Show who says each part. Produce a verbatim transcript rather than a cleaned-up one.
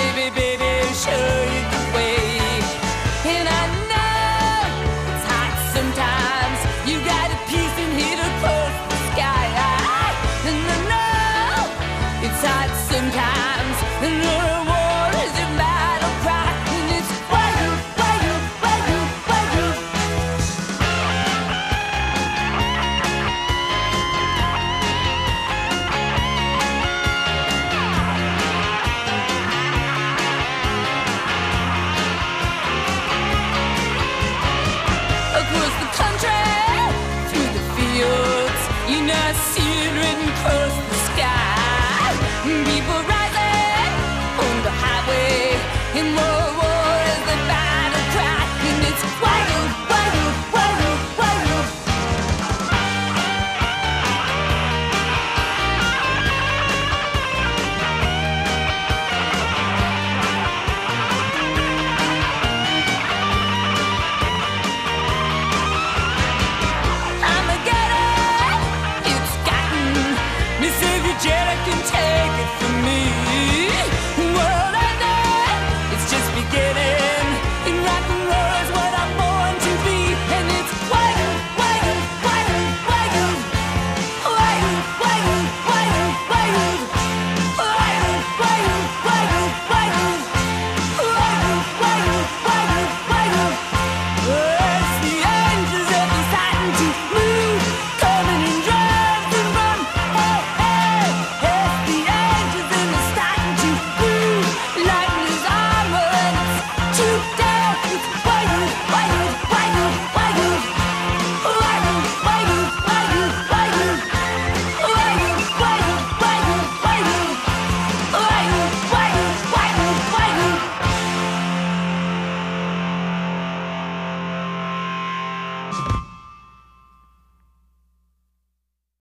Speaker 1: baby, baby, show you the way. And I know it's hot sometimes. You got a piece and hit across the sky. And I know it's hot sometimes. And the war is a battle cry. And it's why you, why you, why you, why you. Across the country, through the fields, you know I see it written across the sky. People rising on the highway in World War as the battle cry. And it's why you, why you, why you, why you. Armageddon, it's gotten me. Soviet jet, I can take it from me. World ending, it's just beginning. And rock and roll is what I'm born to be. And it's why you, why you, why you, why you, why you, why you, why you, why you, why you, why you, why you, why you, why you, why you, why you, why you. It's the angels that are starting to move, coming in droves and run. Hey, hey, it's the angels and they're starting to move, lighting his armor and it's too down. It's why you, why you, why you, why you, why you, why you, why you, why you, why you, why you, why you, why you, why you, why you, why you, why you.